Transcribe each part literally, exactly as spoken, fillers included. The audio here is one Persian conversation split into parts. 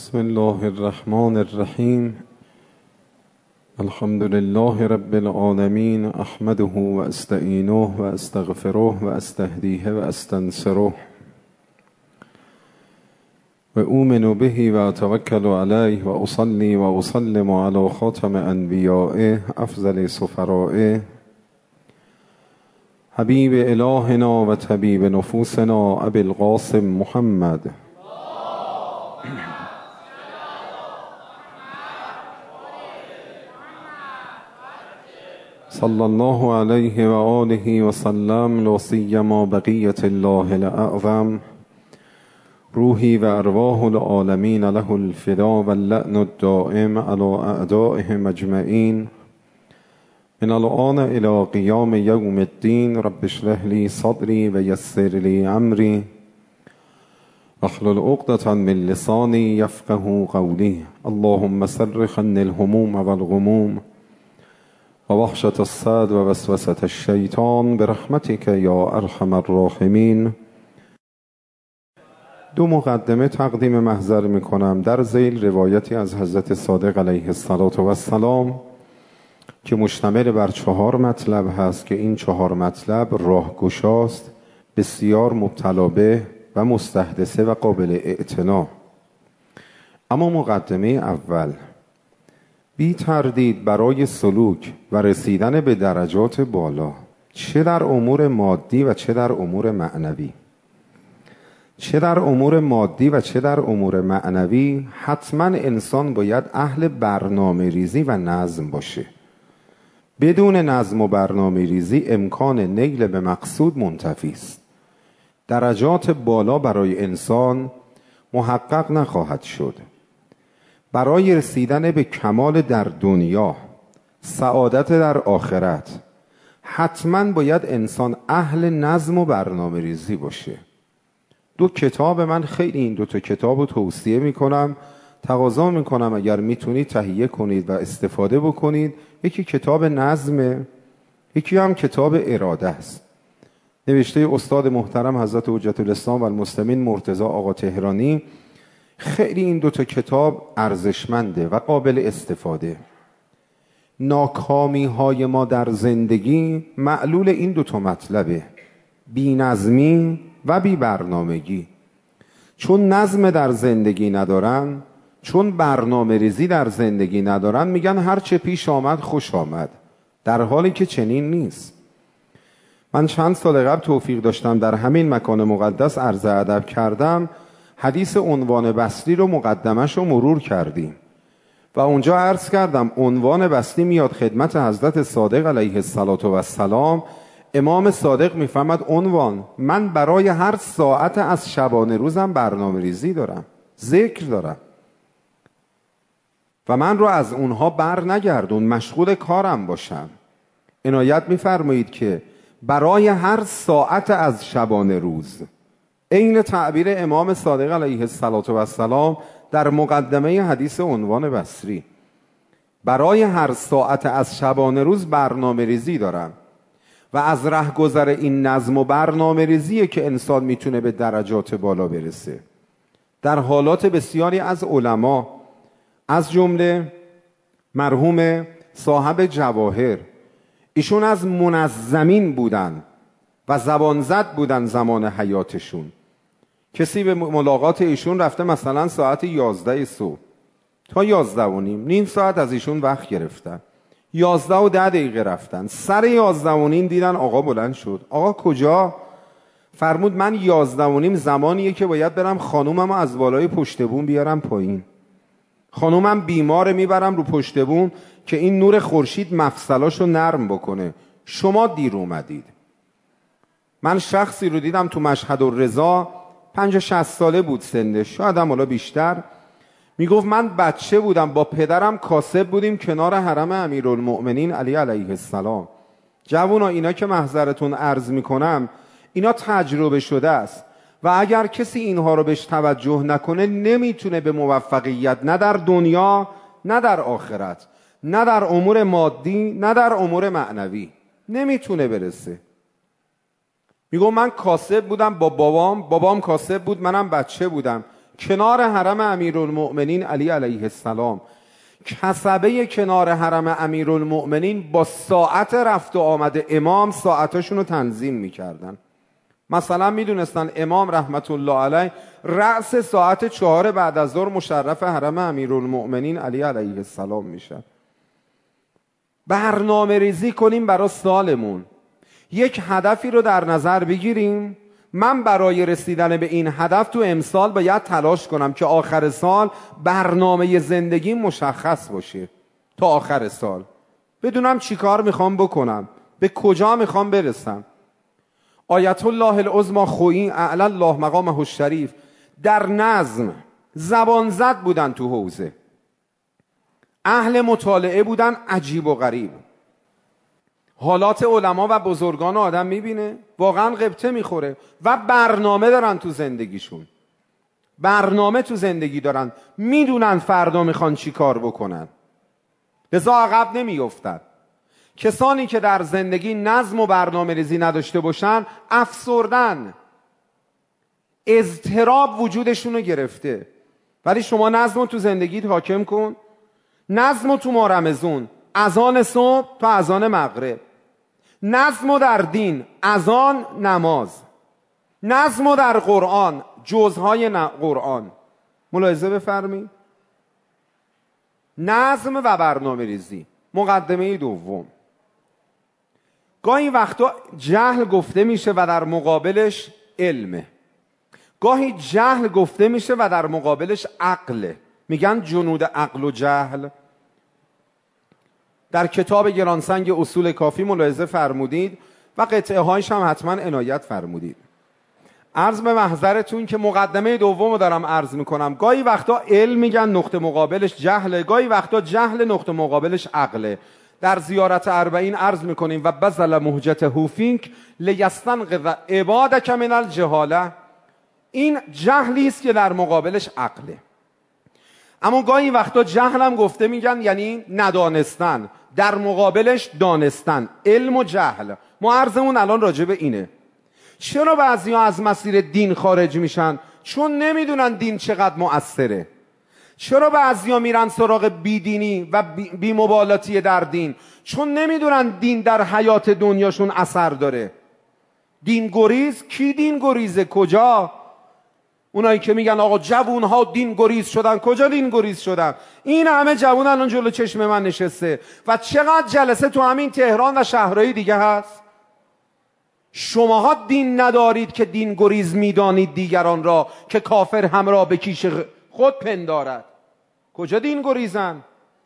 بسم الله الرحمن الرحیم. الحمد لله رب العالمین. احمده و استعینه و استغفره و استهدیه و استنصره و اؤمن به و اتوکل علیه و اصلی و اسلم علی خاتم انبیائه افضل سفرائه حبیب الهنا و طبیب نفوسنا ابی القاسم محمد صلی الله علیه و آله و سلم. لا سیما بقیة الله الاعظم روحی و ارواح العالمین له الفدا و اللعن الدائم علی اعدائهم اجمعین من الآن الی قیام یوم الدین. رب اشرح لی صدری و یسر لی امری واحلل عقدة من لسانی یفقهوا قولی. اللهم صرف عني الهموم والغموم و وحشة الصدر و وسوسة الشیطان برحمتک یا ارحم الراحمین. دو مقدمه تقدیم محضر می کنم. در ذیل روایتی از حضرت صادق علیه السلام که مشتمل بر چهار مطلب هست که این چهار مطلب راهگشاست، بسیار مبتلا به و مستحدثه و قابل اعتنا. اما مقدمه اول، بی تردید برای سلوک و رسیدن به درجات بالا، چه در امور مادی و چه در امور معنوی چه در امور مادی و چه در امور معنوی حتما انسان باید اهل برنامه ریزی و نظم باشه. بدون نظم و برنامه ریزی امکان نیل به مقصود منتفی است. درجات بالا برای انسان محقق نخواهد شد. برای رسیدن به کمال در دنیا، سعادت در آخرت، حتما باید انسان اهل نظم و برنامه ریزی باشه. دو کتاب من خیلی این دو تا کتاب رو توصیه میکنم، تقاضا میکنم اگر میتونید تهیه کنید و استفاده بکنید. یکی کتاب نظمه، یکی هم کتاب اراده است، نوشته استاد محترم حضرت حجت الاسلام و المسلمین مرتضی آقا تهرانی. خیلی این دو تا کتاب ارزشمنده و قابل استفاده. ناکامی های ما در زندگی معلول این دو تا مطلبه، بی نظمی و بی برنامگی. چون نظم در زندگی ندارن، چون برنامه ریزی در زندگی ندارن، میگن هر چه پیش آمد خوش آمد، در حالی که چنین نیست. من چند سال قبل توفیق داشتم در همین مکان مقدس عرض ادب کردم، حدیث عنوان بسری رو مقدمش رو مرور کردیم و اونجا عرض کردم عنوان بسری میاد خدمت حضرت صادق علیه السلام. امام صادق میفهمد عنوان، من برای هر ساعت از شبانه روزم برنامه ریزی دارم، ذکر دارم و من رو از اونها بر نگردون، مشغول کارم باشم. عنایت میفرمایید که برای هر ساعت از شبانه روز، عین تعبیر امام صادق علیه السلام در مقدمه حدیث عنوان بسری، برای هر ساعت از شبانه روز برنامه ریزی دارم. و از رهگذر این نظم و برنامه ریزیه که انسان میتونه به درجات بالا برسه. در حالات بسیاری از علما، از جمله مرحوم صاحب جواهر، ایشون از منظمین بودن و زبان زد بودن زمان حیاتشون. کسی به ملاقات ایشون رفته مثلا ساعت یازده صبح تا یازده و نیم، نیم ساعت از ایشون وقت گرفتن. یازده و ده دقیقه رفتن، سر یازده و نیم دیدن آقا بلند شد. آقا کجا؟ فرمود من یازده و نیم زمانیه که باید برم خانومم از بالای پشت بوم بیارم پایین. خانومم بیماره، میبرم رو پشت بوم که این نور خورشید مفصلاشو نرم بکنه. شما دیر اومدید. من شخصی رو دیدم تو مشهد الرضا، پنجاه شصت ساله بود سنش، شاید هم حالا بیشتر. میگفت من بچه بودم، با پدرم کاسب بودیم کنار حرم امیرالمؤمنین علی علیه السلام. جوونا، اینا که محضرتون عرض میکنم اینا تجربه شده است و اگر کسی اینها رو بهش توجه نکنه نمیتونه به موفقیت، نه در دنیا نه در آخرت، نه در امور مادی نه در امور معنوی، نمیتونه برسه. میگم من کاسب بودم با بابام، بابام کاسب بود، منم بچه بودم کنار حرم امیرالمؤمنین علی علیه السلام، کسبه کنار حرم امیرالمؤمنین با ساعت رفت و آمد امام ساعتاشون رو تنظیم میکردن. مثلا میدونستن امام رحمت الله علیه رأس ساعت چهار بعد از ظهر مشرف حرم امیرالمؤمنین علی علیه السلام میشه. برنامه ریزی کنیم برای سالمون، یک هدفی رو در نظر بگیریم. من برای رسیدن به این هدف تو امسال باید تلاش کنم که آخر سال برنامه زندگی مشخص باشه. تا آخر سال بدونم چی کار میخوام بکنم، به کجا میخوام برسم. آیت الله العظمی خویی اعلی الله مقامه الشریف در نظم زبان زد بودن تو حوزه، اهل مطالعه بودن عجیب و غریب. حالات علما و بزرگان آدم میبینه واقعا غبطه میخوره و برنامه دارن تو زندگیشون، برنامه تو زندگی دارن، میدونن فردا میخوان چی کار بکنن، لذا عقب نمیافتن. کسانی که در زندگی نظم و برنامه ریزی نداشته باشن افسردن، اضطراب وجودشون رو گرفته. ولی شما نظم رو تو زندگیت حاکم کن، نظم رو تو ماه رمضان اذان صبح تا اذان مغرب، نظم رو در دین اذان نماز، نظم رو در قرآن جزهای قرآن. ملاحظه بفرمایید، نظم و برنامه ریزی. مقدمه دوم، گاهی وقتا جهل گفته میشه و در مقابلش علمه، گاهی جهل گفته میشه و در مقابلش عقله. میگن جنود عقل و جهل. در کتاب گرانسنگ اصول کافی ملاحظه فرمودید و قطعه هایش هم حتما عنایت فرمودید. عرض به محضرتون که مقدمه دوم رو دارم عرض میکنم. گاهی وقتا علم میگن نقطه مقابلش جهله، گاهی وقتا جهل نقطه مقابلش عقله. در زیارت اربعین عرض میکنیم و بذل مهجته فینک لیستنقذ عبادک من الجهاله. این جهلی است که در مقابلش عقله. اما گاهی وقتا جهل هم گفته میگن یعنی ندانستن، در مقابلش دانستن. علم و جهل. ما عرضمون الان راجع به اینه. چرا بعضیا از مسیر دین خارج میشن؟ چون نمیدونن دین چقدر مؤثره. چرا بعضیا میرن سراغ بیدینی و بی‌مبالاتی در دین؟ چون نمیدونن دین در حیات دنیاشون اثر داره. دین گریز؟ کی دین گریزه؟ کجا؟ اونایی که میگن آقا جوونها دین گریز شدن، کجا دین گریز شدن؟ این همه جوون الان جلو چشم من نشسته و چقدر جلسه تو همین تهران و شهرهای دیگه هست. شماها دین ندارید که دین گریز میدانید دیگران را که کافر همراه به کیش خود پندارد. کجا دین گریزن؟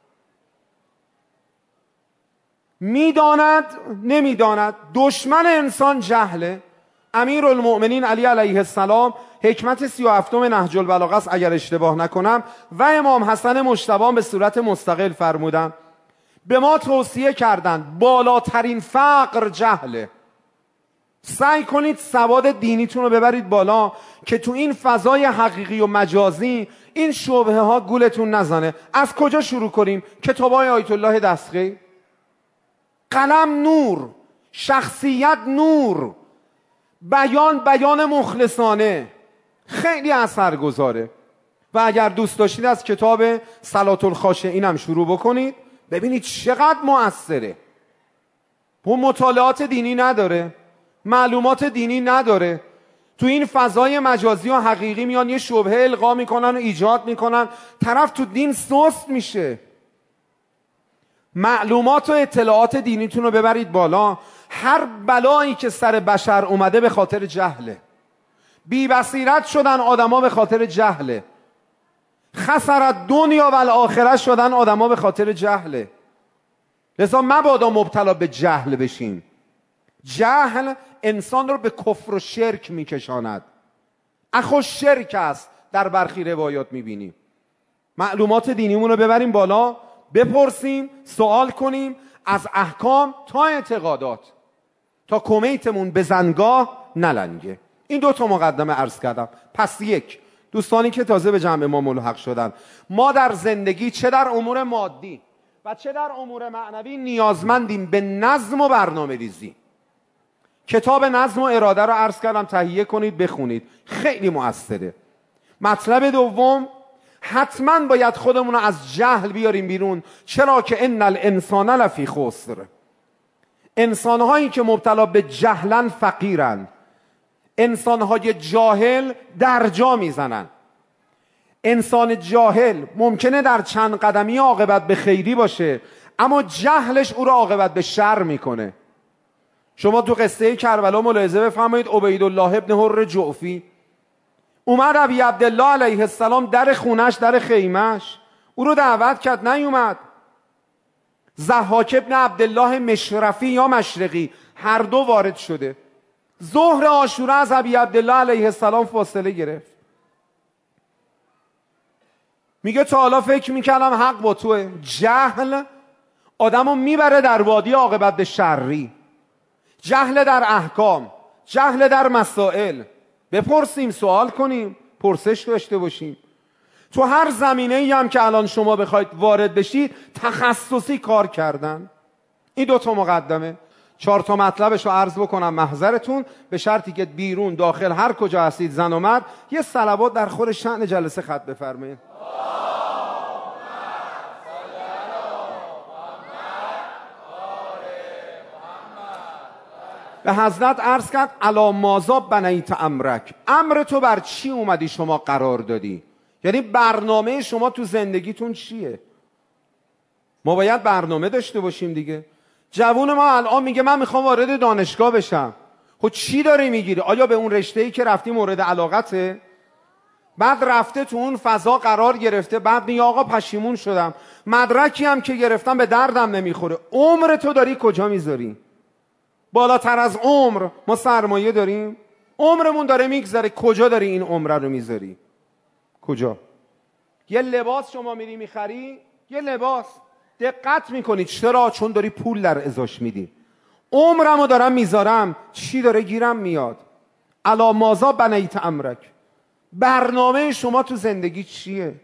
میداند نمیداند. دشمن انسان جهله. امیرالمؤمنین علی علیه السلام حکمت سی و هفتم نهج البلاغه است اگر اشتباه نکنم و امام حسن مجتبی به صورت مستقل فرمودن، به ما توصیه کردند بالاترین فقر جهله. سعی کنید سواد دینیتون رو ببرید بالا که تو این فضای حقیقی و مجازی این شبهه ها گولتون نزنه. از کجا شروع کنیم؟ کتابای آیت الله دستگیر. قلم نور، شخصیت نور، بیان بیان مخلصانه، خیلی اثرگذاره. و اگر دوست داشتید از کتاب صلات الخاشعین هم شروع بکنید، ببینید چقدر مؤثره. اون مطالعات دینی نداره، معلومات دینی نداره، تو این فضای مجازی و حقیقی میان یه شبهه القا میکنن و ایجاد میکنن، طرف تو دین سست میشه. معلومات و اطلاعات دینیتون رو ببرید بالا. هر بلایی که سر بشر اومده به خاطر جهله. بی بصیرت شدن آدما به خاطر جهله. خسارت دنیا و الاخره شدن آدما به خاطر جهله. لذا مبادا مبتلا به جهل بشین. جهل انسان رو به کفر و شرک میکشاند. اخو شرک است در برخی روایات میبینیم. معلومات دینیمون رو ببریم بالا، بپرسیم، سوال کنیم، از احکام تا اعتقادات، تا کمیتمون به زنگاه نلنگه. این دو تا مقدمه عرض کردم. پس یک، دوستانی که تازه به جمع ما ملحق شدن، ما در زندگی چه در امور مادی و چه در امور معنوی نیازمندیم به نظم و برنامه ریزی. کتاب نظم و اراده رو عرض کردم تهیه کنید بخونید، خیلی مؤثره. مطلب دوم، حتما باید خودمون رو از جهل بیاریم بیرون. چرا که ان الانسان لفی خسر، انسانهایی که مبتلا به جهلن فقیرن. انسانهای جاهل در جا میزنن. انسان جاهل ممکنه در چند قدمی عاقبت به خیری باشه، اما جهلش او را عاقبت به شر میکنه. شما تو قصه کربلا ملاحظه بفرمایید، عبیدالله ابن حر جعفی اومد ابی عبدالله علیه السلام در خونش، در خیمش او رو دعوت کرد، نیومد. ضحاک ابن عبدالله مشرفی یا مشرقی هر دو وارد شده. ظهر عاشورا از ابی عبدالله علیه السلام فاصله گرفت. میگه تا حالا فکر میکردم حق با توه. جهل آدمو میبره در وادی عاقبت به شری. جهل در احکام، جهل در مسائل. بپرسیم، سوال کنیم، پرسش داشته باشیم. تو هر زمینه ای هم که الان شما بخواید وارد بشید تخصصی کار کردن. این دوتا مقدمه. چهار تا مطلبش رو عرض بکنم محضرتون، به شرطی که بیرون داخل هر کجا هستید زن و مرد یه صلوات در خور شأن جلسه خط بفرمایید. به حضرت عرض کرد الا ماذا بنیت امرک، امر تو بر چی اومدی شما قرار دادی؟ یعنی برنامه شما تو زندگیتون چیه؟ ما باید برنامه داشته باشیم دیگه. جوون ما الان میگه من میخوام وارد دانشگاه بشم. خب چی داری میگیری؟ آیا به اون رشته‌ای که رفتی مورد علاقته؟ بعد رفته تو اون فضا قرار گرفته، بعد میگه آقا پشیمون شدم، مدرکی هم که گرفتم به دردم نمیخوره. عمر تو داری کجا میذاری؟ بالاتر از عمر ما سرمایه داریم؟ عمرمون داره میگذره، کجا داری این عمر رو میذاری؟ کجا؟ یه لباس شما میری میخری، یه لباس دقت میکنی چرا؟ چون داری پول در ازاش میدی. عمرمو دارم میذارم، چی داره گیرم میاد؟ الا ماذا بنیت امرک، برنامه شما تو زندگی چیه؟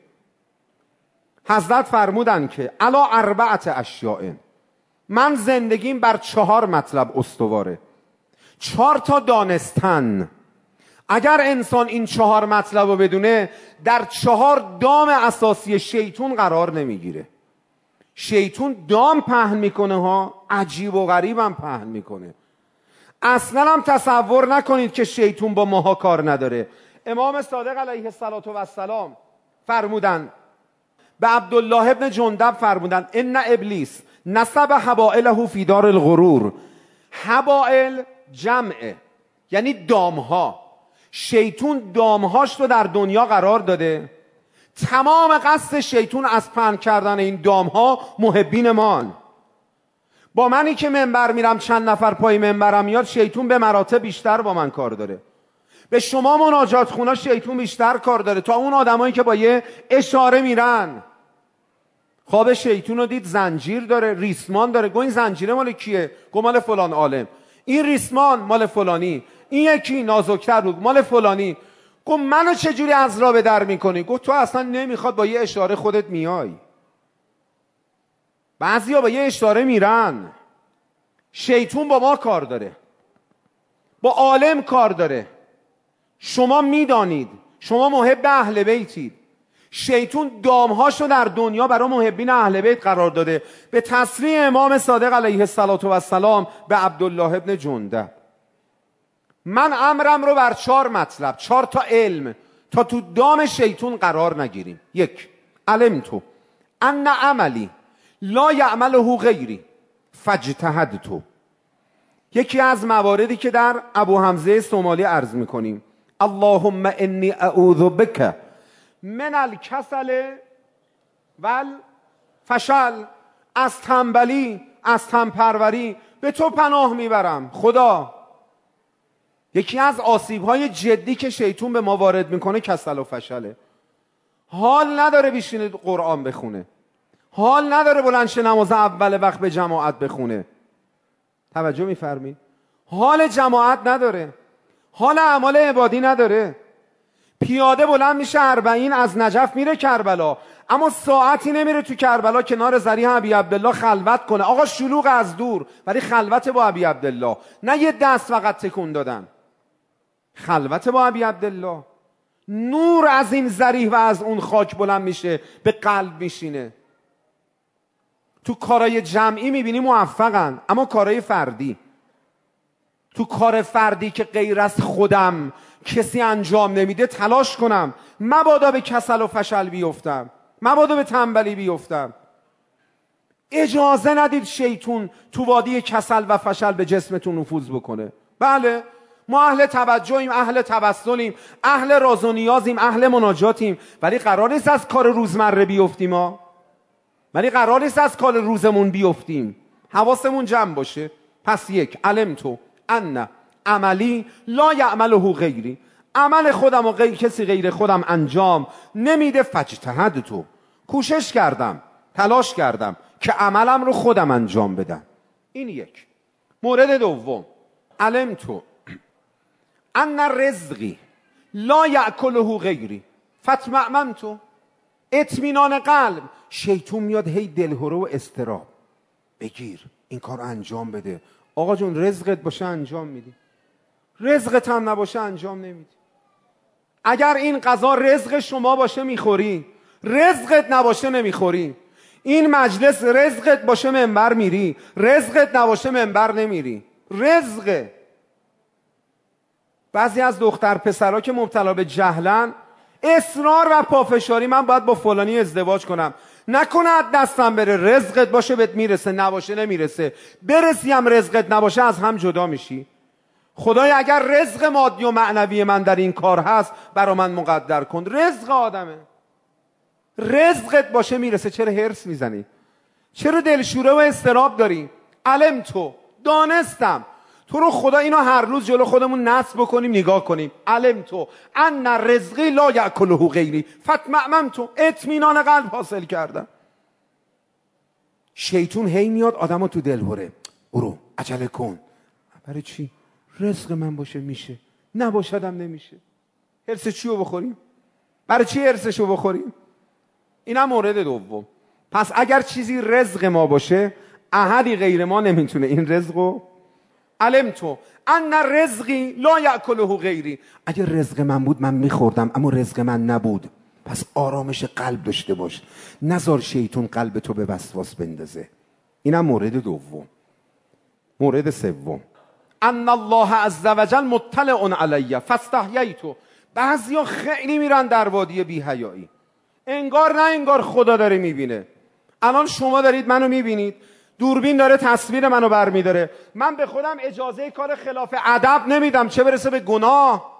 حضرت فرمودن که الا اربعت اشیاء، من زندگیم بر چهار مطلب استواره. چهار تا دانستن. اگر انسان این چهار مطلب رو بدونه در چهار دام اساسی شیطون قرار نمیگیره. شیطون دام پهن میکنه ها، عجیب و غریب هم پهن میکنه. اصلا هم تصور نکنید که شیطون با ماها کار نداره. امام صادق علیه السلام فرمودن، به عبدالله ابن جندب فرمودن ان ابلیس نصب حبائله فی دار الغرور. حبائل جمعه، یعنی دامها. شیطون دامهاش رو در دنیا قرار داده. تمام قصد شیطون از پهن کردن این دامها محبین مان. با منی که منبر میرم چند نفر پای منبرم میاد، شیطون به مراتب بیشتر با من کار داره. به شما مناجات خونا شیطون بیشتر کار داره تا اون آدمایی که با یه اشاره میرن. خواب شیطون رو دید زنجیر داره، ریسمان داره. گو این زنجیره مال کیه؟ گو مال فلان عالم. این ریسمان مال فلانی. این یکی نازکتر بود مال فلانی. گو منو چجوری از راه به در میکنی؟ گو تو اصلا نمیخواد، با یه اشاره خودت میای. بعضیا با یه اشاره میرن. شیطون با ما کار داره، با عالم کار داره. شما میدانید، شما محب اهل بیتید. شیطون دامهاشو در دنیا برای محبین اهل بیت قرار داده. به تصریح امام صادق علیه السلام به عبدالله ابن جندب، من امرم رو بر چهار مطلب، چهار تا علم، تا تو دام شیطون قرار نگیریم. یک، علمتو ان عملی لا یعمله غیری فاجتهدتو. یکی از مواردی که در ابو حمزه صومالی عرض میکنیم، اللهم انی اعوذ بک من الکسل والفشل، از تنبلی، از تنپروری به تو پناه میبرم خدا. یکی از آسیب‌های جدی که شیطون به ما وارد میکنه کسل و فشله. حال نداره بشینه قرآن بخونه، حال نداره بلند شه نماز اول وقت به جماعت بخونه. توجه میفرمید؟ حال جماعت نداره، حال اعمال عبادی نداره. پیاده بلند میشه اربعین از نجف میره کربلا، اما ساعتی نمیره تو کربلا کنار ذریح ابی عبدالله خلوت کنه. آقا شلوغ از دور، ولی خلوت با ابی عبدالله، نه یه دست فقط تکون دادن. خلوت با ابی عبدالله، نور از این ذریح و از اون خاک بلند میشه به قلب میشینه. تو کارهای جمعی میبینی موفقن، اما کارهای فردی، تو کار فردی که غیر از خودم کسی انجام نمیده تلاش کنم مبادا به کسل و فشل بیفتم، مبادا به تنبلی بیفتم. اجازه ندید شیطون تو وادی کسل و فشل به جسمتون نفوذ بکنه. بله ما اهل توجهیم، اهل توسلیم، اهل راز و نیازیم، اهل مناجاتیم، ولی قرار نیست از کار روزمره بیفتیم ها. ولی قرار نیست از کار روزمون بیفتیم. حواسمون جمع باشه. پس یک، علمتو ان عملی لا یعمله غیری، عمل خودم و غیر کسی غیر خودم انجام نمیده. فجتهد تو، کوشش کردم، تلاش کردم که عملم رو خودم انجام بدم. این یک. مورد دوم، علمتو ان رزقی لا یأکله غیری فاطمأننتو، اطمینان قلب. شیطون میاد هی دلهره و استراب، بگیر این کار رو انجام بده. آقا جون رزقت باشه انجام میدی، رزقت هم نباشه انجام نمیدی. اگر این غذا رزق شما باشه میخوری، رزقت نباشه نمیخوری. این مجلس رزقت باشه منبر میری، رزقت نباشه منبر نمیری. رزقه. بعضی از دختر پسرها که مبتلا به جهلن، اصرار و پافشاری من باید با فلانی ازدواج کنم، نکنه از دستم بره، رزقت باشه بهت میرسه، نباشه نمیرسه. برسی هم رزقت نباشه از هم جدا میشی. خدای اگر رزق مادی و معنوی من در این کار هست برا من مقدر کن. رزق آدمه، رزقت باشه میرسه. چرا هرس میزنی؟ چرا دلشوره و استراب داری؟ علم تو، دانستم تو رو خدا اینو هر روز جلو خودمون نصب بکنیم نگاه کنیم. علم تو ان رزقی لا یأکله غیری فاطمأننتو، اطمینان قلب حاصل کردم. شیطون هی میاد آدمو تو دلهره، برو عجله کن. برای چی؟ رزق من باشه میشه، نباشدم نمیشه. هرس چیو بخوریم؟ برای چی هرسشو بخوریم؟ اینم مورد دوم. پس اگر چیزی رزق ما باشه، احدی غیر ما نمیتونه این رزقو. علمتو ان رزقی لا یأکله غیری، اگر رزق من بود من میخوردم، اما رزق من نبود. پس آرامش قلب داشته باش، نذار شیطون قلب تو به وسواس بندازه. اینم مورد دوم. مورد سوم، ان الله عز وجل مطلع علی فاستحییت. بعضیا خیلی میرن در وادی بی حیایی، انگار نه انگار خدا داره میبینه. الان شما دارید منو میبینید، دوربین داره تصویر منو برمیداره، من به خودم اجازه کار خلاف ادب نمیدم، چه برسه به گناه.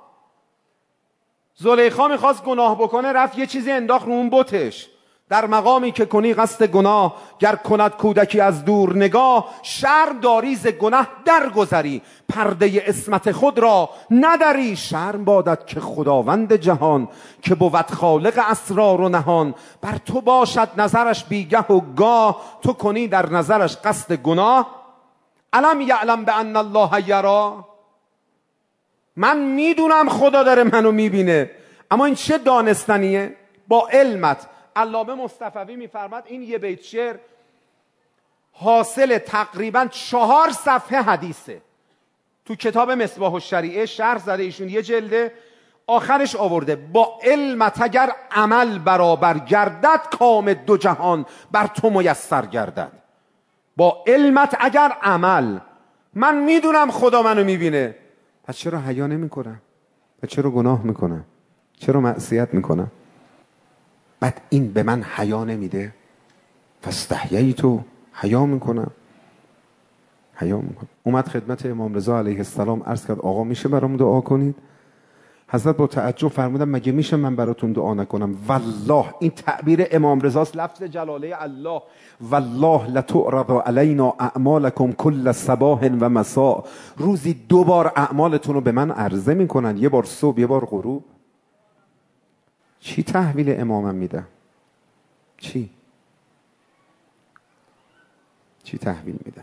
زلیخا میخواست گناه بکنه، رفت یه چیزی انداخت رو اون بتش. در مقامی که کنی قصد گناه، گر کند کودکی از دور نگاه. شرم داری ز گناه درگذری، پرده عصمت خود را نداری. شرم بادت که خداوند جهان، که بود خالق اسرار و نهان. بر تو باشد نظرش بیگه و گاه، تو کنی در نظرش قصد گناه. الم یعلم بان الله یرا، من میدونم خدا داره منو میبینه، اما این چه دانستنیه؟ با علمت. علامه مصطفوی میفرماد این یه بیت شعر حاصل تقریبا چهار صفحه حدیثه. تو کتاب مصباح الشریعه شرح زده ایشون، یه جلده، آخرش آورده با علمت اگر عمل برابر گردد، کام دو جهان بر تو میسر گردد. با علمت اگر عمل، من میدونم خدا منو میبینه، پس چرا حیا نمیکنم؟ و چرا گناه میکنم؟ چرا معصیت میکنم؟ بعد این به من حیا نمیده، فاستحییتو، حیا میکنم، حیا میکنم. اومد خدمت امام رضا علیه السلام عرض کرد آقا میشه برام دعا کنید؟ حضرت با تعجب فرمودن مگه میشه من براتون دعا نکنم؟ والله، این تعبیر امام رضاست، لفظ جلاله الله. والله لتعرض علینا اعمالکم کل صباح و مساء. روزی دو بار اعمالتون رو به من عرضه میکنن، یه بار صبح یه بار غروب. چی تحویل امامم میدم؟ چی؟ چی تحویل میدم؟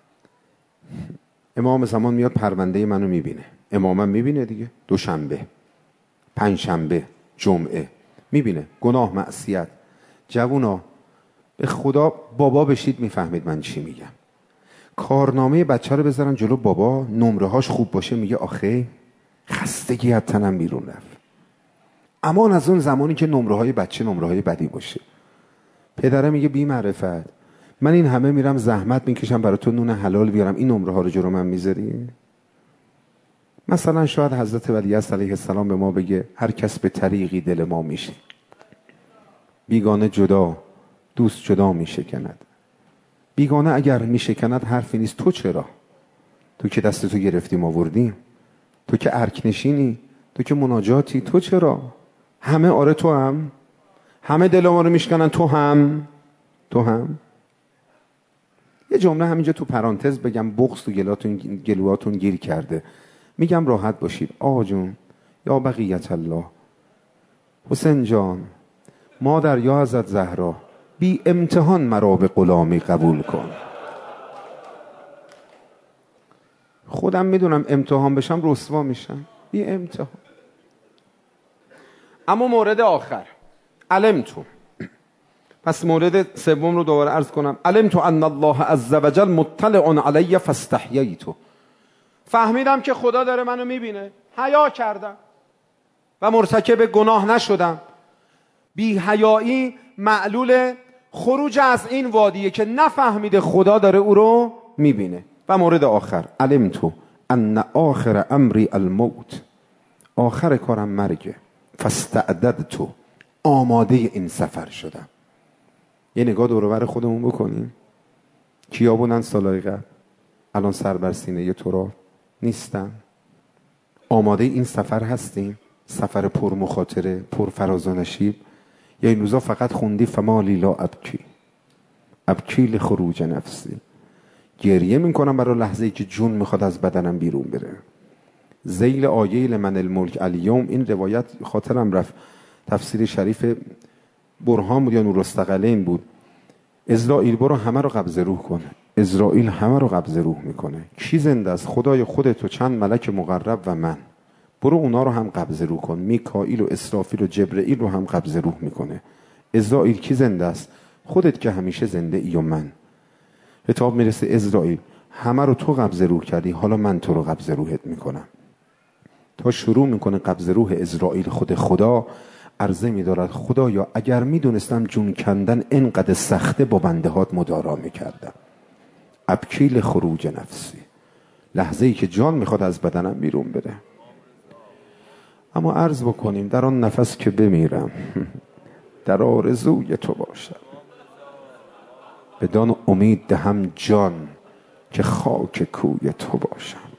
امام زمان میاد پرونده منو میبینه، امامم میبینه دیگه، دوشنبه، پنجشنبه، جمعه میبینه گناه، معصیت. جوونا به خدا بابا بشید میفهمید من چی میگم. کارنامه بچه رو بذارن جلو بابا، نمره هاش خوب باشه میگه آخه خستگی از تنم بیرون رفت. امان از اون زمانی که نمره های بچه نمره های بدی باشه. پدره میگه بی معرفت، من این همه میرم زحمت میکشم برای تو نون حلال بیارم، این نمره ها رو جلو من میذاری؟ مثلا شاید حضرت ولیعصر علیه السلام به ما بگه هر کس به طریقی دل ما میشه، بیگانه جدا دوست جدا میشکند. بیگانه اگر میشکند حرفی نیست، تو چرا؟ تو که دستتو گرفتیم آوردیم، تو که ارک نشینی، تو که مناجاتی، تو چرا؟ همه آره تو هم، همه دل ما رو میشکنن، تو هم تو هم یه جمله همینجا تو پرانتز بگم، بغض تو گلاتون گلواتون گیر کرده، میگم راحت باشید. آقا جون، یا بقیت الله، حسین جان، مادر یا حضرت زهرا، بی امتحان مرا به غلامی قبول کن. خودم میدونم امتحان بشم رسوا میشم، بی امتحان. اما مورد آخر، علمتو. پس مورد سوم رو دوباره عرض کنم. علمتو ان الله عز وجل مطلع علی فاستحییتو. فهمیدم که خدا داره منو میبینه، حیا کردم و مرتکب گناه نشدم. بی حیایی معلول خروج از این وادیه که نفهمیده خدا داره او رو میبینه. و مورد آخر، علمتو ان آخر امری الموت، آخر کارم مرگه. فاستعددتو، آماده این سفر شدم. یه نگاه دور و بر خودمون بکنیم. کیا بودن سالهای قبل؟ الان سر بر سینه تراب نیستن. آماده این سفر هستیم؟ سفر پر مخاطره، پر فراز و نشیب؟ یا این روزا فقط خوندی فمالی لا ابکی ابکی لخروج نفسی، گریه میکنم برای لحظه ای که جون میخواد از بدنم بیرون بره. ذیل آیه لمن الملک الیوم، این روایت خاطرم رفت، تفسیر شریف برهان بود یا نورالثقلین بود. اسرائیل برو همه رو قبض روح کن. اسرائیل همه رو قبض روح میکنه. کی زنده است؟ خدای خودت و چند ملک مقرب و من. برو اونا رو هم قبض روح کن. میکائیل و اسرافیل و جبرئیل رو هم قبض روح میکنه. اسرائیل کی زنده است؟ خودت که همیشه زنده ای و من. خطاب میرسه اسرائیل همه رو تو قبض روح کردی، حالا من تو رو قبض روحت میکنم. تا شروع میکنه قبض روح اسرائیل، خود خدا عرضه میدارد خدایا اگر میدونستم جون کندن اینقدر سخته با بنده هات مدارا میکردم. ابکی لخروج نفسی، لحظه ای که جان میخواد از بدنم بیرون بره. اما عرض بکنیم در آن نفس که بمیرم در آرزوی تو باشم، بدان امید دهم جان که خاک کوی تو باشم.